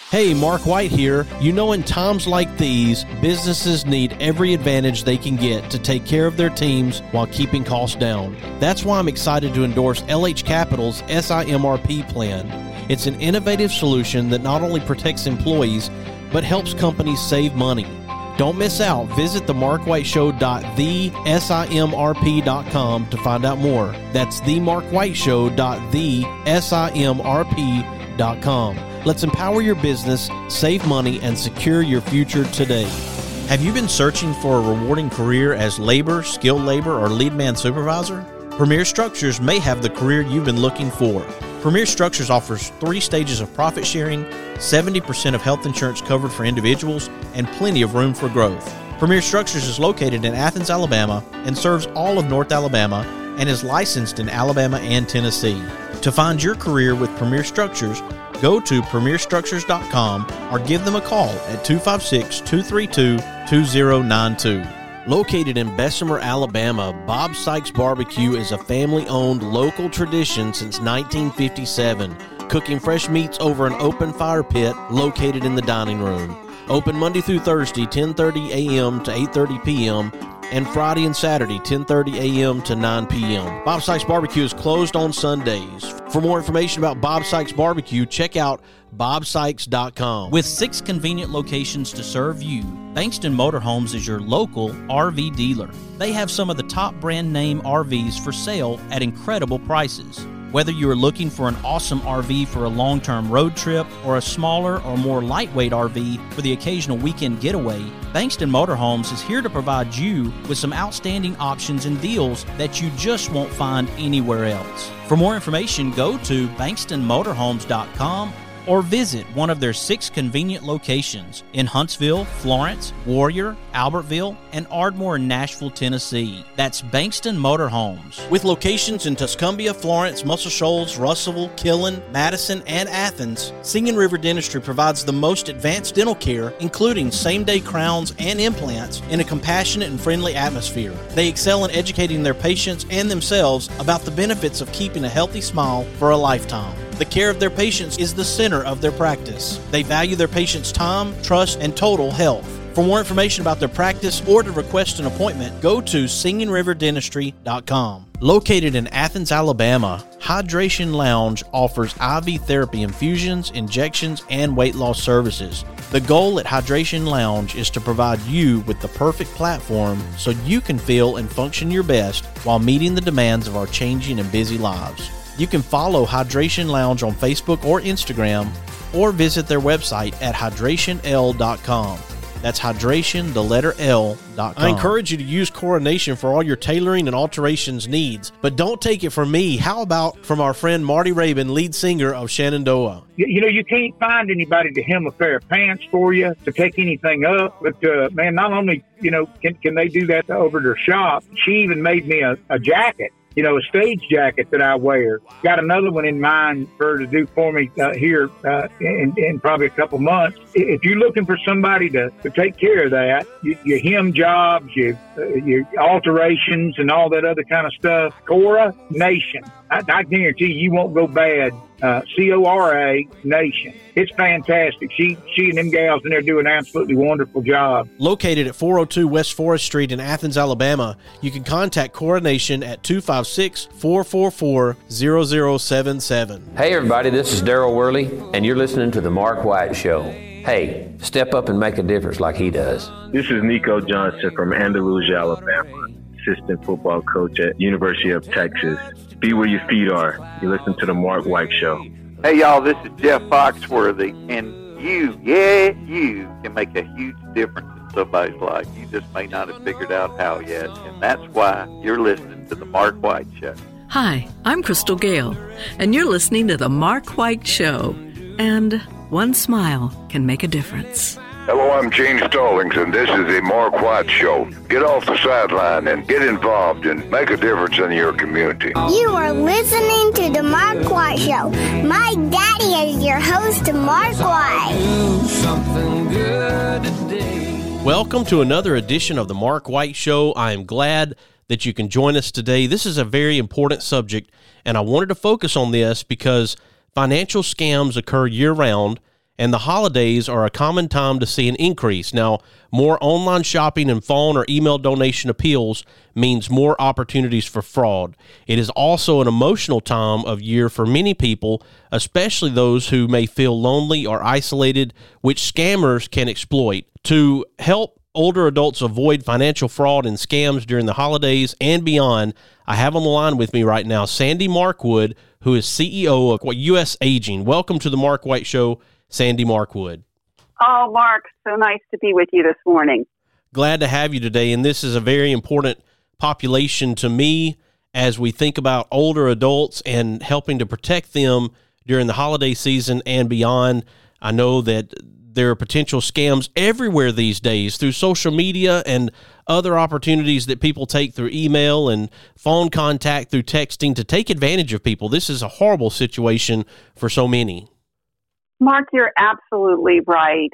Hey, Mark White here. You know, in times like these, businesses need every advantage they can get to take care of their teams while keeping costs down. That's why I'm excited to endorse LH Capital's SIMRP plan. It's an innovative solution that not only protects employees, but helps companies save money. Don't miss out. Visit themarkwhiteshow.thesimrp.com to find out more. That's themarkwhiteshow.thesimrp.com. Let's empower your business, save money, and secure your future today. Have you been searching for a rewarding career as labor, skilled labor, or lead man supervisor? Premier Structures may have the career you've been looking for. Premier Structures offers 3 stages of profit sharing, 70% of health insurance covered for individuals, and plenty of room for growth. Premier Structures is located in Athens, Alabama, and serves all of North Alabama, and is licensed in Alabama and Tennessee. To find your career with Premier Structures, go to premierstructures.com or give them a call at 256-232-2092. Located in Bessemer, Alabama, Bob Sykes Barbecue is a family-owned local tradition since 1957, cooking fresh meats over an open fire pit located in the dining room. Open Monday through Thursday, 10:30 a.m. to 8:30 p.m., and Friday and Saturday, 10:30 a.m. to 9 p.m. Bob Sykes Barbecue is closed on Sundays. For more information about Bob Sykes Barbecue, check out bobsykes.com. With 6 convenient locations to serve you, Bankston Motorhomes is your local RV dealer. They have some of the top brand name RVs for sale at incredible prices. Whether you are looking for an awesome RV for a long-term road trip or a smaller or more lightweight RV for the occasional weekend getaway, Bankston Motorhomes is here to provide you with some outstanding options and deals that you just won't find anywhere else. For more information, go to bankstonmotorhomes.com or visit one of their 6 convenient locations in Huntsville, Florence, Warrior, Albertville, and Ardmore in Nashville, Tennessee. That's Bankston Motorhomes. With locations in Tuscumbia, Florence, Muscle Shoals, Russellville, Killen, Madison, and Athens, Singing River Dentistry provides the most advanced dental care, including same-day crowns and implants, in a compassionate and friendly atmosphere. They excel in educating their patients and themselves about the benefits of keeping a healthy smile for a lifetime. The care of their patients is the center of their practice. They value their patients' time, trust, and total health. For more information about their practice or to request an appointment, go to singingriverdentistry.com. Located in Athens, Alabama, Hydration Lounge offers IV therapy infusions, injections, and weight loss services. The goal at Hydration Lounge is to provide you with the perfect platform so you can feel and function your best while meeting the demands of our changing and busy lives. You can follow Hydration Lounge on Facebook or Instagram, or visit their website at hydrationl.com. That's hydration, the letter L.com. I encourage you to use Coronation for all your tailoring and alterations needs, but don't take it from me. How about from our friend Marty Rabin, lead singer of Shenandoah? You know, you can't find anybody to hem a pair of pants for you, to take anything up. But, man, not only, can they do that over their shop, she even made me a jacket. A stage jacket that I wear. Got another one in mind for her to do for me here in probably a couple months. If you're looking for somebody to take care of that, your hem jobs, your alterations and all that other kind of stuff, Coronation. I guarantee you won't go bad. Cora Nation. It's fantastic. She and them gals in there do an absolutely wonderful job. Located at 402 West Forest Street in Athens, Alabama, you can contact Coronation at 256-444-0077. Hey everybody, this is Daryl Worley, and you're listening to The Mark White Show. Hey, step up and make a difference like he does. This is Nico Johnson from Andalusia, Alabama, assistant football coach at University of Texas. Be where your feet are. You listen to The Mark White Show. Hey, y'all, this is Jeff Foxworthy, and you can make a huge difference in somebody's life. You just may not have figured out how yet, and that's why you're listening to The Mark White Show. Hi, I'm Crystal Gale, and you're listening to The Mark White Show. And one smile can make a difference. Hello, I'm Gene Stallings, and this is the Mark White Show. Get off the sideline and get involved and make a difference in your community. You are listening to the Mark White Show. My daddy is your host, Mark White. Welcome to another edition of the Mark White Show. I am glad that you can join us today. This is a very important subject, and I wanted to focus on this because financial scams occur year-round, and the holidays are a common time to see an increase. Now, more online shopping and phone or email donation appeals means more opportunities for fraud. It is also an emotional time of year for many people, especially those who may feel lonely or isolated, which scammers can exploit. To help older adults avoid financial fraud and scams during the holidays and beyond, I have on the line with me right now Sandy Markwood, who is CEO of US Aging. Welcome to the Mark White Show, Sandy Markwood. Oh, Mark, so nice to be with you this morning. Glad to have you today, and this is a very important population to me as we think about older adults and helping to protect them during the holiday season and beyond. I know that there are potential scams everywhere these days through social media and other opportunities that people take through email and phone contact through texting to take advantage of people. This is a horrible situation for so many. Mark, you're absolutely right.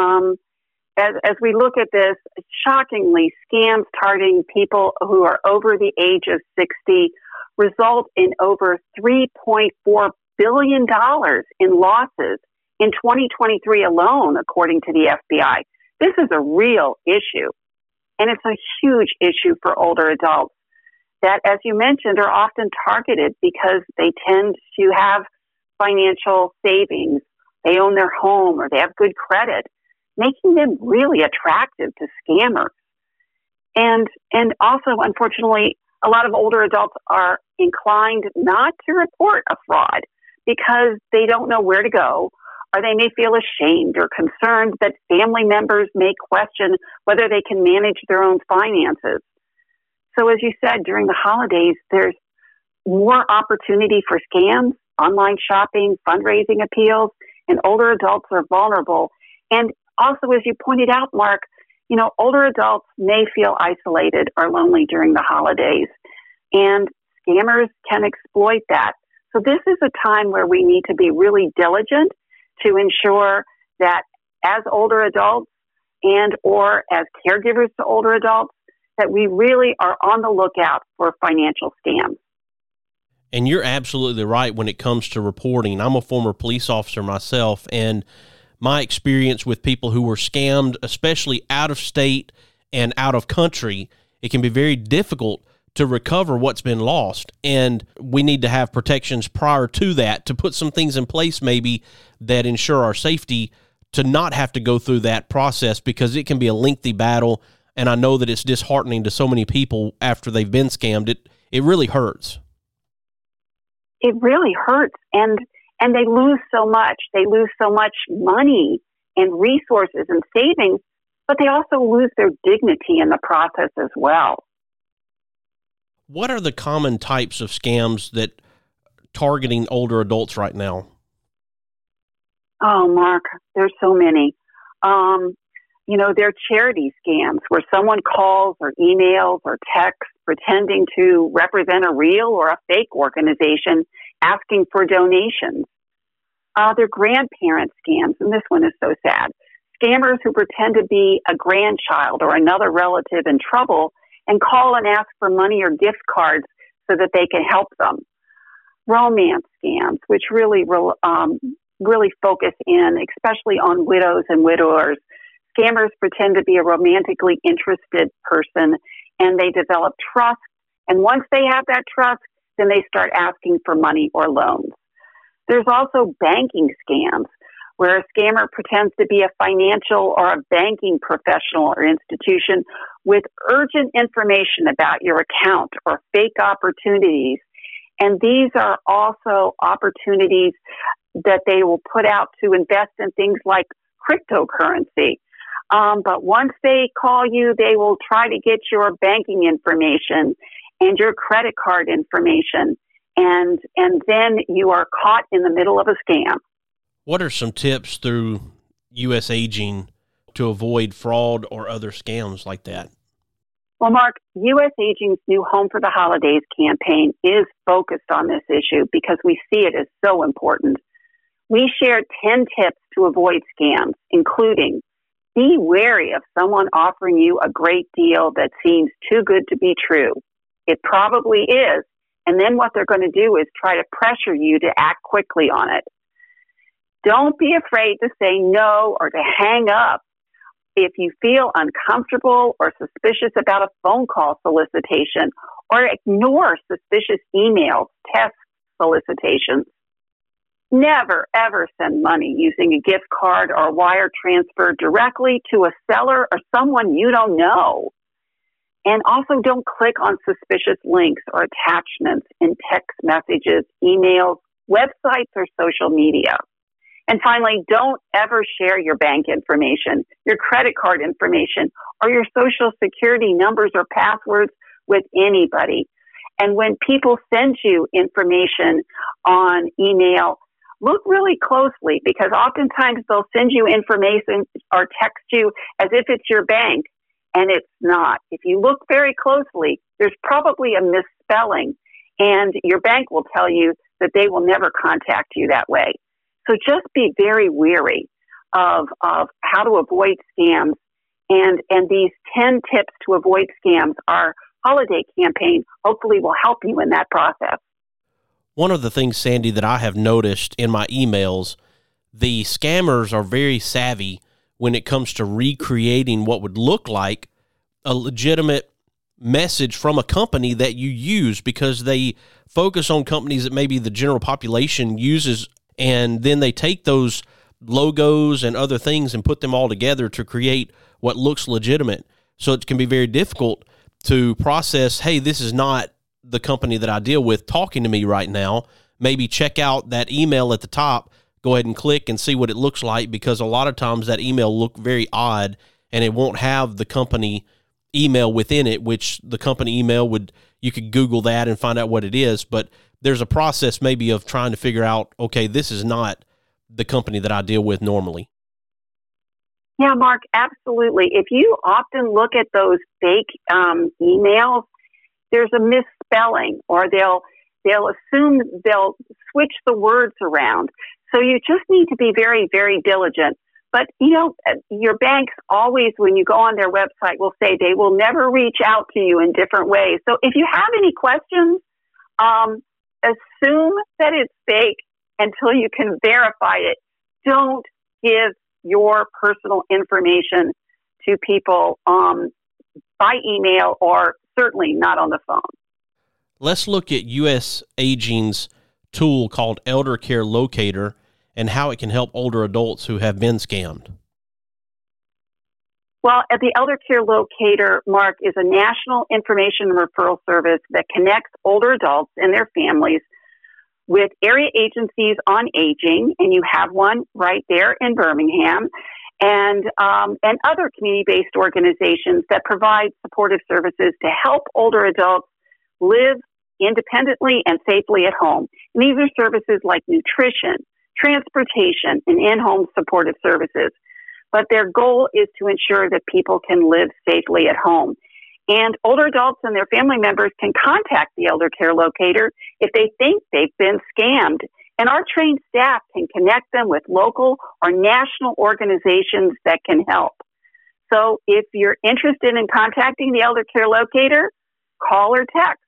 As we look at this, shockingly, scams targeting people who are over the age of 60 result in over $3.4 billion in losses in 2023 alone, according to the FBI. This is a real issue, and it's a huge issue for older adults that, as you mentioned, are often targeted because they tend to have financial savings. They own their home or they have good credit, making them really attractive to scammers. And also, unfortunately, a lot of older adults are inclined not to report a fraud because they don't know where to go, or they may feel ashamed or concerned that family members may question whether they can manage their own finances. So as you said, during the holidays, there's more opportunity for scams, online shopping, fundraising appeals, and older adults are vulnerable. And also, as you pointed out, Mark, older adults may feel isolated or lonely during the holidays, and scammers can exploit that. So this is a time where we need to be really diligent to ensure that as older adults and or as caregivers to older adults, that we really are on the lookout for financial scams. And you're absolutely right when it comes to reporting. I'm a former police officer myself, and my experience with people who were scammed, especially out of state and out of country, it can be very difficult to recover what's been lost. And we need to have protections prior to that to put some things in place maybe that ensure our safety to not have to go through that process, because it can be a lengthy battle. And I know that it's disheartening to so many people after they've been scammed. It really hurts. It really hurts, and they lose so much. They lose so much money and resources and savings, but they also lose their dignity in the process as well. What are the common types of scams that targeting older adults right now? Oh, Mark, there's so many. They're charity scams where someone calls or emails or texts pretending to represent a real or a fake organization asking for donations. They're grandparent scams, and this one is so sad. Scammers who pretend to be a grandchild or another relative in trouble and call and ask for money or gift cards so that they can help them. Romance scams, which really focus in, especially on widows and widowers. Scammers pretend to be a romantically interested person, and they develop trust. And once they have that trust, then they start asking for money or loans. There's also banking scams, where a scammer pretends to be a financial or a banking professional or institution with urgent information about your account or fake opportunities. And these are also opportunities that they will put out to invest in things like cryptocurrency. But once they call you, they will try to get your banking information and your credit card information, and then you are caught in the middle of a scam. What are some tips through US Aging to avoid fraud or other scams like that? Well, Mark, US Aging's new Home for the Holidays campaign is focused on this issue because we see it as so important. We share 10 tips to avoid scams, including be wary of someone offering you a great deal that seems too good to be true. It probably is, and then what they're going to do is try to pressure you to act quickly on it. Don't be afraid to say no or to hang up if you feel uncomfortable or suspicious about a phone call solicitation, or ignore suspicious emails, text solicitations. Never, ever send money using a gift card or wire transfer directly to a seller or someone you don't know. And also don't click on suspicious links or attachments in text messages, emails, websites, or social media. And finally, don't ever share your bank information, your credit card information, or your social security numbers or passwords with anybody. And when people send you information on email, look really closely, because oftentimes they'll send you information or text you as if it's your bank, and it's not. If you look very closely, there's probably a misspelling, and your bank will tell you that they will never contact you that way. So just be very wary of how to avoid scams. And these 10 tips to avoid scams, our holiday campaign, hopefully will help you in that process. One of the things, Sandy, that I have noticed in my emails, the scammers are very savvy when it comes to recreating what would look like a legitimate message from a company that you use, because they focus on companies that maybe the general population uses, and then they take those logos and other things and put them all together to create what looks legitimate. So it can be very difficult to process, hey, this is not the company that I deal with talking to me right now. Maybe check out that email at the top, go ahead and click and see what it looks like, because a lot of times that email look very odd and it won't have the company email within it, which the company email would, you could Google that and find out what it is. But there's a process maybe of trying to figure out, okay, this is not the company that I deal with normally. Yeah, Mark, absolutely. If you often look at those fake emails, there's a misspelling, or they'll assume, they'll switch the words around. So you just need to be very, very diligent. But, you know, your banks always, when you go on their website, will say they will never reach out to you in different ways. So if you have any questions, assume that it's fake until you can verify it. Don't give your personal information to people by email, or certainly not on the phone. Let's look at US Aging's tool called Elder Care Locator and how it can help older adults who have been scammed. Well, the Elder Care Locator, Mark, is a national information and referral service that connects older adults and their families with area agencies on aging, and you have one right there in Birmingham, and other community-based organizations that provide supportive services to help older adults live independently and safely at home. And these are services like nutrition, transportation, and in-home supportive services. But their goal is to ensure that people can live safely at home. And older adults and their family members can contact the Elder Care Locator if they think they've been scammed. And our trained staff can connect them with local or national organizations that can help. So if you're interested in contacting the Elder Care Locator, call or text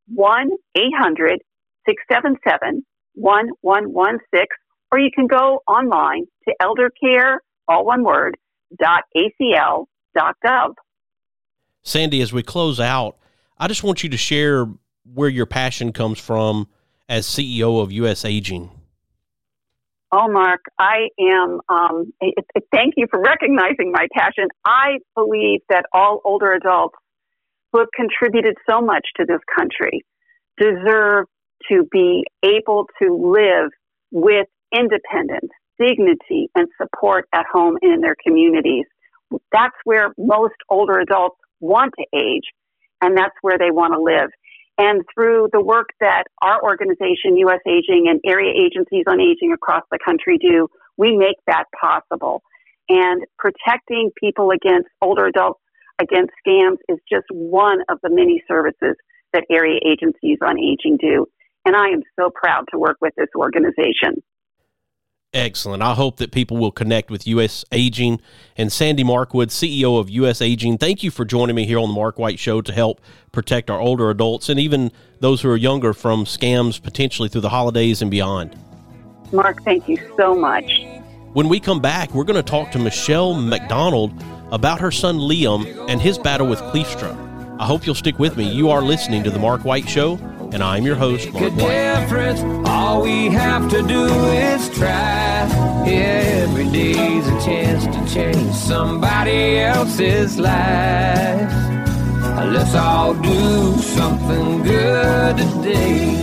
1-800-677-1116, or you can go online to eldercare, all one word, .acl.gov. Sandy, as we close out, I just want you to share where your passion comes from as CEO of US Aging. Oh, Mark, I am, thank you for recognizing my passion. I believe that all older adults who have contributed so much to this country deserve to be able to live with independence, dignity, and support at home and in their communities. That's where most older adults want to age, and that's where they want to live. And through the work that our organization, US Aging, and area agencies on aging across the country do, we make that possible. And protecting people against older adults against scams is just one of the many services that area agencies on aging do. And I am so proud to work with this organization. Excellent. I hope that people will connect with US Aging. And Sandy Markwood, CEO of US Aging, thank you for joining me here on the Mark White Show to help protect our older adults and even those who are younger from scams potentially through the holidays and beyond. Mark, thank you so much. When we come back, we're going to talk to Michelle McDonald about her son Liam and his battle with Cleefstra. I hope you'll stick with me. You are listening to The Mark White Show, and I'm your host, Mark White. All we have to do is try. Every day's a chance to change somebody else's life. Let's all do something good today.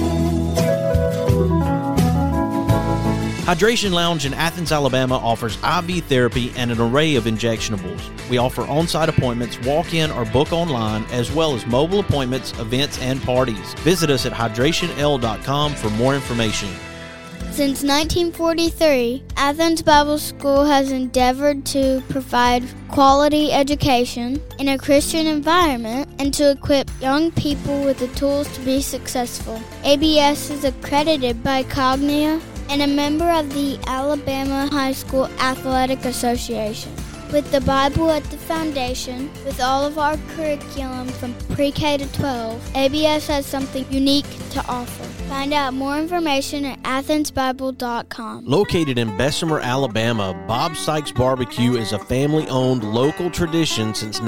Hydration Lounge in Athens, Alabama offers IV therapy and an array of injectionables. We offer on-site appointments, walk-in or book online, as well as mobile appointments, events, and parties. Visit us at hydrationl.com for more information. Since 1943, Athens Bible School has endeavored to provide quality education in a Christian environment and to equip young people with the tools to be successful. ABS is accredited by Cognia and a member of the Alabama High School Athletic Association. With the Bible at the foundation, with all of our curriculum from pre-K to 12, ABS has something unique to offer. Find out more information at athensbible.com. Located in Bessemer, Alabama, Bob Sykes Barbecue is a family-owned local tradition since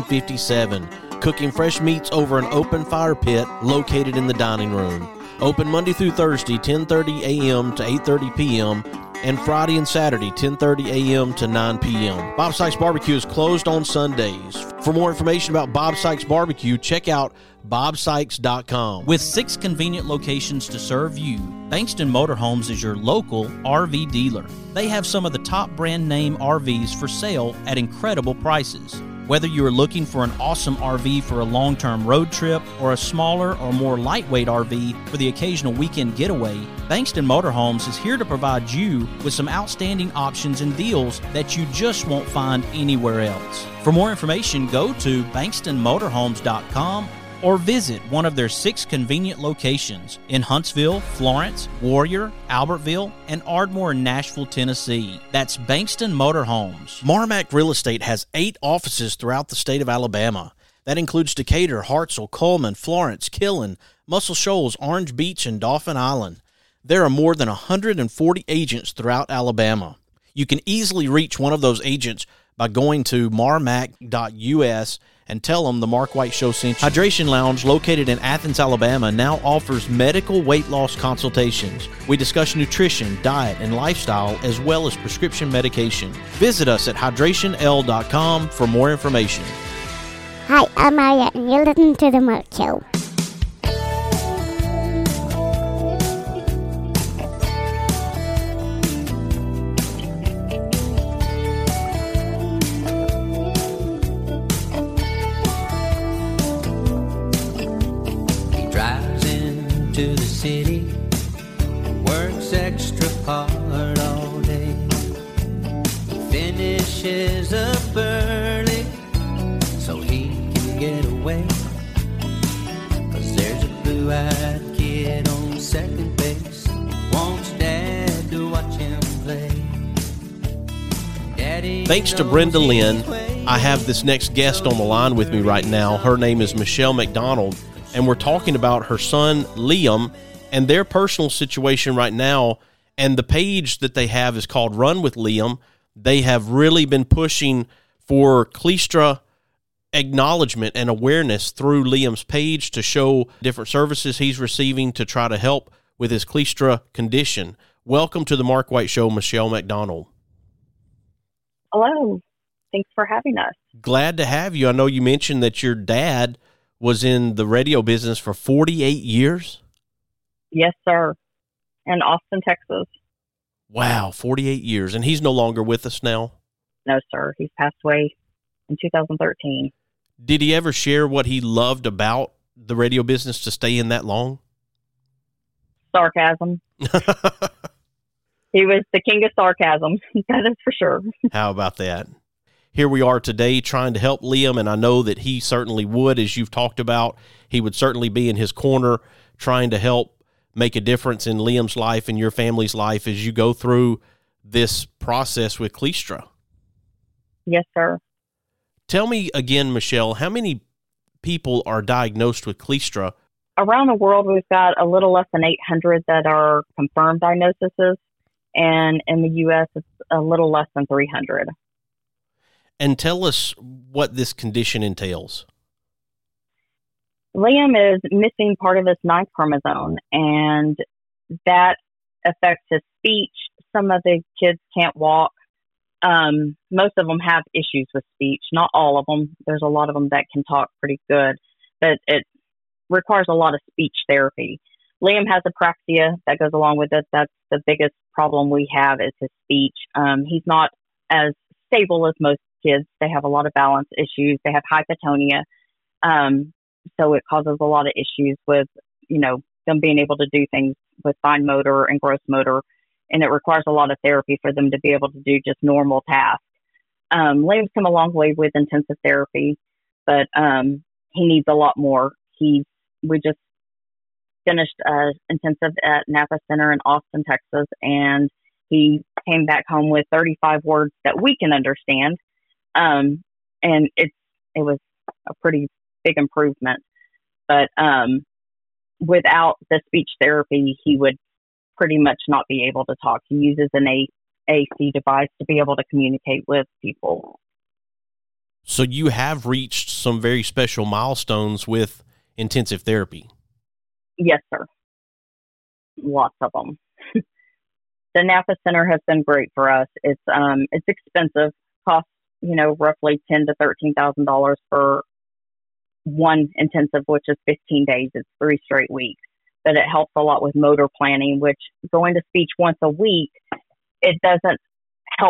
1957, cooking fresh meats over an open fire pit located in the dining room. Open Monday through Thursday, 10:30 a.m. to 8:30 p.m., and Friday and Saturday, 10:30 a.m. to 9 p.m. Bob Sykes Barbecue is closed on Sundays. For more information about Bob Sykes Barbecue, check out bobsykes.com. With 6 convenient locations to serve you, Bankston Motorhomes is your local RV dealer. They have some of the top brand name RVs for sale at incredible prices. Whether you are looking for an awesome RV for a long-term road trip or a smaller or more lightweight RV for the occasional weekend getaway, Bankston Motorhomes is here to provide you with some outstanding options and deals that you just won't find anywhere else. For more information, go to bankstonmotorhomes.com or visit one of their 6 convenient locations in Huntsville, Florence, Warrior, Albertville, and Ardmore, Nashville, Tennessee. That's Bankston Motorhomes. Marmac Real Estate has 8 offices throughout the state of Alabama. That includes Decatur, Hartselle, Coleman, Florence, Killen, Muscle Shoals, Orange Beach, and Dauphin Island. There are more than 140 agents throughout Alabama. You can easily reach one of those agents by going to marmac.us and tell them the Mark White Show sent you. Hydration Lounge, located in Athens, Alabama, now offers medical weight loss consultations. We discuss nutrition, diet, and lifestyle, as well as prescription medication. Visit us at hydrationl.com for more information. Hi, I'm Maya, and you're listening to The Mark Show. To the city, works extra hard all day, finishes up early so he can get away, 'cause there's a blue-eyed kid on second base, wants dad to watch him play. Daddy, thanks to Brenda Lynn, I have this next guest on the line with me right now. Her name is Michelle McDonald, and we're talking about her son, Liam, and their personal situation right now. And the page that they have is called Run with Liam. They have really been pushing for Cleefstra acknowledgement and awareness through Liam's page to show different services he's receiving to try to help with his Cleefstra condition. Welcome to the Mark White Show, Michelle McDonald. Hello. Thanks for having us. Glad to have you. I know you mentioned that your dad was in the radio business for 48 years? Yes, sir. In Austin, Texas. Wow, 48 years. And he's no longer with us now? No, sir. He's passed away in 2013. Did he ever share what he loved about the radio business to stay in that long? Sarcasm. He was the king of sarcasm. That is for sure. How about that? Here we are today trying to help Liam, and I know that he certainly would, as you've talked about. He would certainly be in his corner trying to help make a difference in Liam's life and your family's life as you go through this process with Cleefstra. Yes, sir. Tell me again, Michelle, how many people are diagnosed with Cleefstra? Around the world, we've got a little less than 800 that are confirmed diagnoses. and in the U.S. it's a little less than 300. And tell us what this condition entails. Liam is missing part of his 9th chromosome, and that affects his speech. Some of the kids can't walk. Most of them have issues with speech. Not all of them. There's a lot of them that can talk pretty good, but it requires a lot of speech therapy. Liam has apraxia that goes along with it. That's the biggest problem we have is his speech. He's not as stable as most kids. They have a lot of balance issues. They have hypotonia. So it causes a lot of issues with, them being able to do things with fine motor and gross motor. And it requires a lot of therapy for them to be able to do just normal tasks. Liam's come a long way with intensive therapy, but he needs a lot more. We just finished intensive at Napa Center in Austin, Texas, and he came back home with 35 words that we can understand. And it was a pretty big improvement. But without the speech therapy, he would pretty much not be able to talk. He uses an AC device to be able to communicate with people. So you have reached some very special milestones with intensive therapy. Yes, sir. Lots of them. The Napa Center has been great for us. It's expensive, costs roughly $10,000 to $13,000 for one intensive, which is 15 days. It's 3 straight weeks. But it helps a lot with motor planning, which going to speech once a week, it doesn't help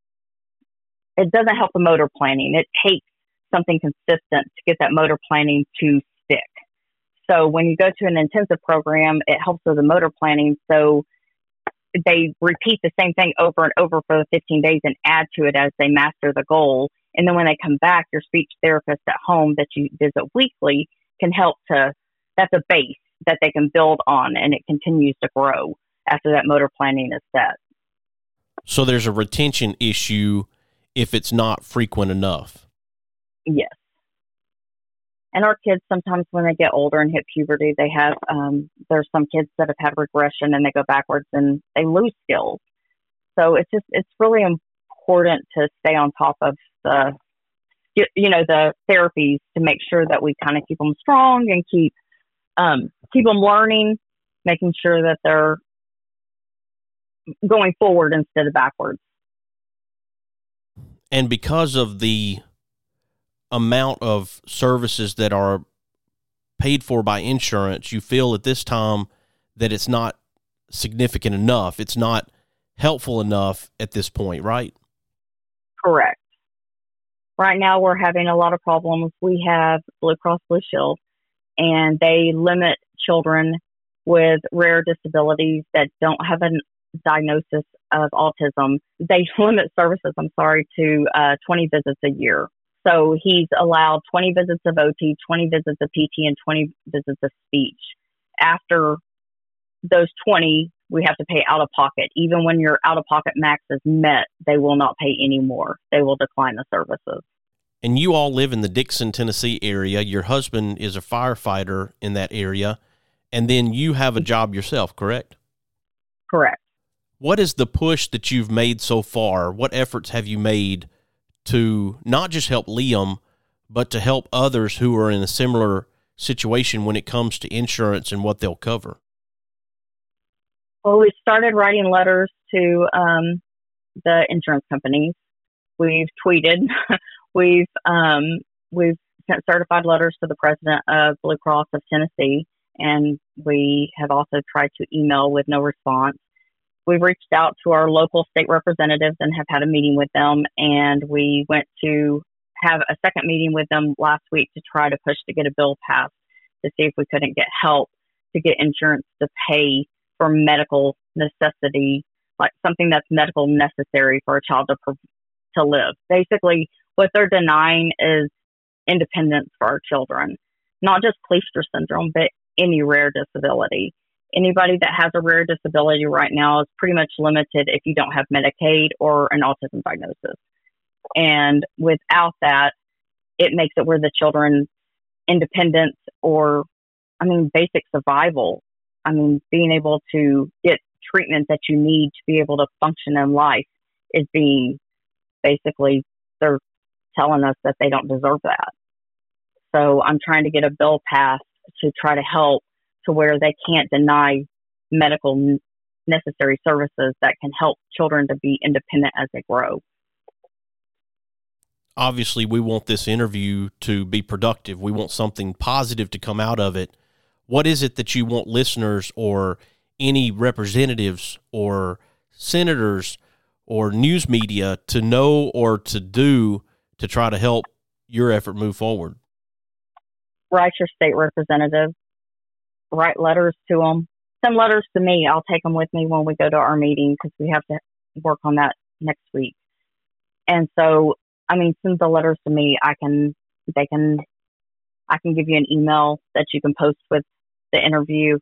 the motor planning. It takes something consistent to get that motor planning to stick. So when you go to an intensive program, it helps with the motor planning. So they repeat the same thing over and over for the 15 days and add to it as they master the goal. And then when they come back, your speech therapist at home that you visit weekly can help that's a base that they can build on, and it continues to grow after that motor planning is set. So there's a retention issue if it's not frequent enough. Yes. And our kids, sometimes when they get older and hit puberty, they have, there's some kids that have had regression and they go backwards and they lose skills. So it's really important to stay on top of the therapies to make sure that we kind of keep them strong and keep them learning, making sure that they're going forward instead of backwards. And because of the amount of services that are paid for by insurance, you feel at this time that it's not significant enough. It's not helpful enough at this point, right? Correct. Right now we're having a lot of problems. We have Blue Cross Blue Shield, and they limit children with rare disabilities that don't have a diagnosis of autism. They limit services, to 20 visits a year. So he's allowed 20 visits of OT, 20 visits of PT, and 20 visits of speech. After those 20, we have to pay out of pocket. Even when your out of pocket max is met, they will not pay any more. They will decline the services. And you all live in the Dixon, Tennessee area. Your husband is a firefighter in that area. And then you have a job yourself, correct? Correct. What is the push that you've made so far? What efforts have you made to not just help Liam, but to help others who are in a similar situation when it comes to insurance and what they'll cover? Well, we started writing letters to the insurance companies. We've tweeted. We've sent certified letters to the president of Blue Cross of Tennessee, and we have also tried to email with no response. We've reached out to our local state representatives and have had a meeting with them, and we went to have a second meeting with them last week to try to push to get a bill passed to see if we couldn't get help to get insurance to pay for medical necessity, like something that's medical necessary for a child to live. Basically, what they're denying is independence for our children, not just Kleefstra syndrome, but any rare disability. Anybody that has a rare disability right now is pretty much limited if you don't have Medicaid or an autism diagnosis. And without that, it makes it where the children's independence or, basic survival, being able to get treatment that you need to be able to function in life is being, basically, they're telling us that they don't deserve that. So I'm trying to get a bill passed to try to help to where they can't deny medical necessary services that can help children to be independent as they grow. Obviously, we want this interview to be productive. We want something positive to come out of it. What is it that you want listeners or any representatives or senators or news media to know or to do to try to help your effort move forward? Write your state representative. Write letters to them. Send letters to me. I'll take them with me when we go to our meeting because we have to work on that next week. And so, I mean, send the letters to me. I can give you an email that you can post with the interview.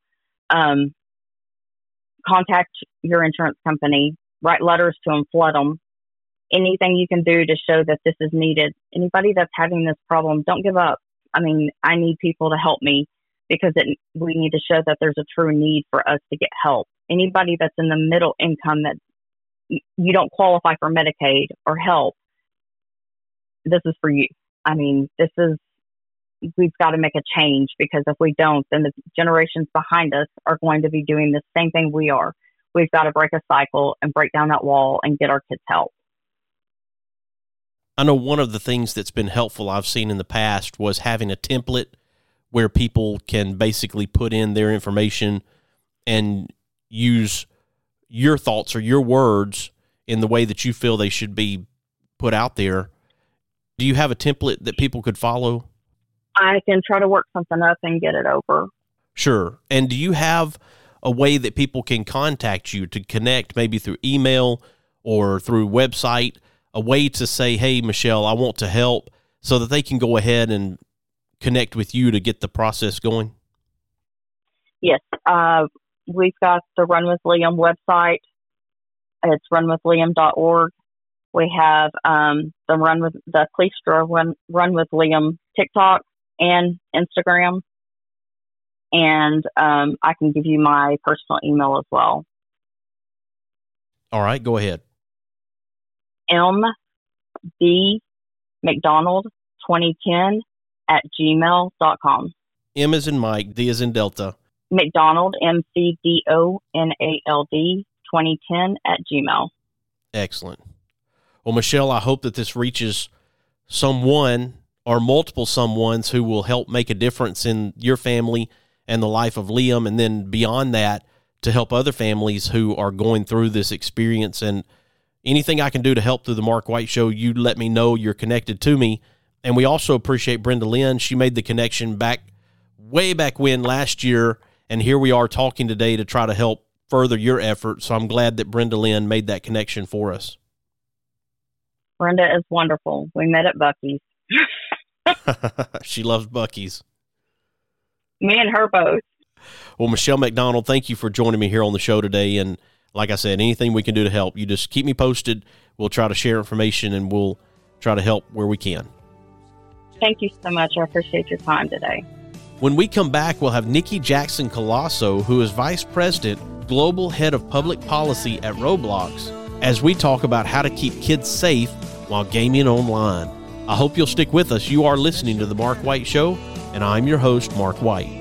Contact your insurance company. Write letters to them. Flood them. Anything you can do to show that this is needed. Anybody that's having this problem, don't give up. I mean, I need people to help me because we need to show that there's a true need for us to get help. Anybody that's in the middle income that you don't qualify for Medicaid or help, this is for you. I mean, we've got to make a change because if we don't, then the generations behind us are going to be doing the same thing we are. We've got to break a cycle and break down that wall and get our kids help. I know one of the things that's been helpful I've seen in the past was having a template where people can basically put in their information and use your thoughts or your words in the way that you feel they should be put out there. Do you have a template that people could follow? I can try to work something up and get it over. Sure. And do you have a way that people can contact you to connect, maybe through email or through website, a way to say, hey, Michelle, I want to help, so that they can go ahead and connect with you to get the process going? Yes. We've got the Run with Liam website. It's runwithliam.org. We have the Police Run with Liam TikTok and Instagram. And I can give you my personal email as well. All right, go ahead. mdmcdonald2010@gmail.com. M as in Mike, D as in Delta. McDonald, McDonald 2010@gmail. Excellent. Well, Michelle, I hope that this reaches someone or multiple someones who will help make a difference in your family and the life of Liam, and then beyond that, to help other families who are going through this experience. And anything I can do to help through the Mark White Show, you let me know. You're connected to me. And we also appreciate Brenda Lynn. She made the connection way back when last year, and here we are talking today to try to help further your effort. So I'm glad that Brenda Lynn made that connection for us. Brenda is wonderful. We met at Buc-ee's. She loves Buc-ee's. Me and her both. Well, Michelle McDonald, thank you for joining me here on the show today. And like I said, anything we can do to help, you just keep me posted. We'll try to share information, and we'll try to help where we can. Thank you so much. I appreciate your time today. When we come back, we'll have Nikki Jackson Colasso, who is Vice President, Global Head of Public Policy at Roblox, as we talk about how to keep kids safe while gaming online. I hope you'll stick with us. You are listening to The Mark White Show, and I'm your host, Mark White.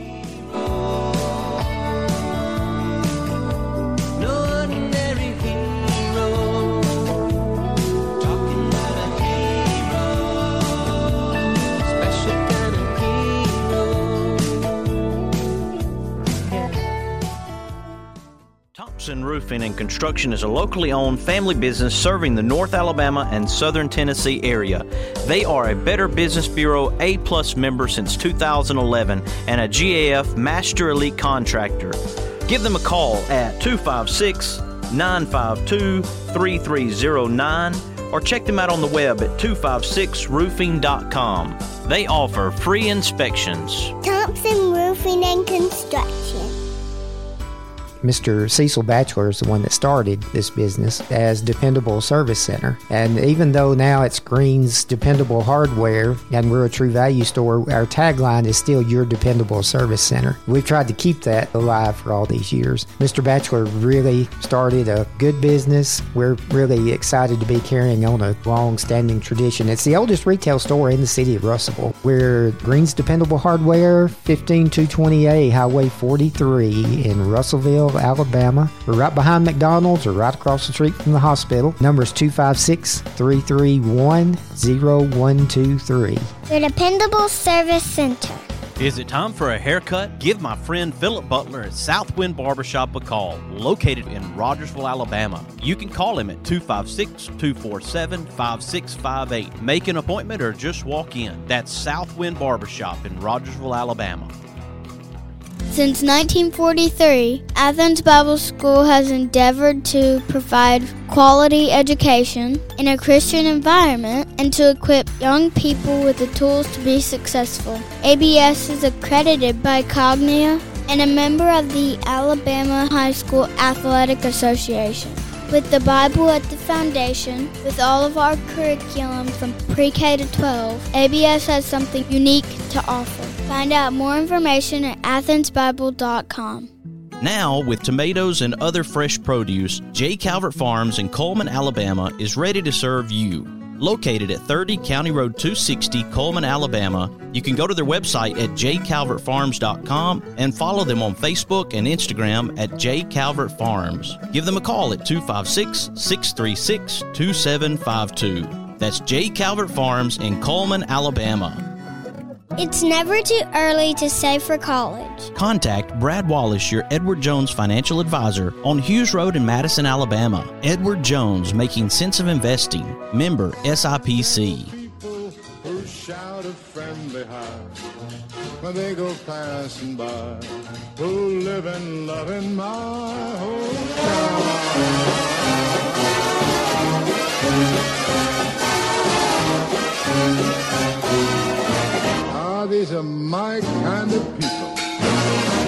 Roofing and Construction is a locally owned family business serving the North Alabama and Southern Tennessee area. They are a Better Business Bureau A+ member since 2011 and a GAF Master Elite Contractor. Give them a call at 256-952-3309 or check them out on the web at 256roofing.com. They offer free inspections. Thompson Roofing and Construction. Mr. Cecil Batchelor is the one that started this business as Dependable Service Center. And even though now it's Green's Dependable Hardware and we're a True Value store, our tagline is still Your Dependable Service Center. We've tried to keep that alive for all these years. Mr. Batchelor really started a good business. We're really excited to be carrying on a long-standing tradition. It's the oldest retail store in the city of Russellville. We're Green's Dependable Hardware, 15220A Highway 43 in Russellville, Alabama. We're right behind McDonald's or right across the street from the hospital. Number is 256-331-0123. Your Dependable Service Center. Is it time for a haircut? Give my friend Philip Butler at Southwind Barbershop a call, located in Rogersville, Alabama. You can call him at 256-247-5658. Make an appointment or just walk in. That's Southwind Barbershop in Rogersville, Alabama. Since 1943, Athens Bible School has endeavored to provide quality education in a Christian environment and to equip young people with the tools to be successful. ABS is accredited by Cognia and a member of the Alabama High School Athletic Association. With the Bible at the foundation, with all of our curriculum from pre-K to 12, ABS has something unique to offer. Find out more information at athensbible.com. Now, with tomatoes and other fresh produce, J. Calvert Farms in Coleman, Alabama is ready to serve you. Located at 30 County Road 260, Coleman, Alabama, you can go to their website at jcalvertfarms.com and follow them on Facebook and Instagram at jcalvertfarms. Give them a call at 256-636-2752. That's J. Calvert Farms in Coleman, Alabama. It's never too early to save for college. Contact Brad Wallace, your Edward Jones financial advisor, on Hughes Road in Madison, Alabama. Edward Jones, making sense of investing. Member SIPC. People who shout a friendly hi when they go passing by, who live and love in my hometown. These are my kind of people.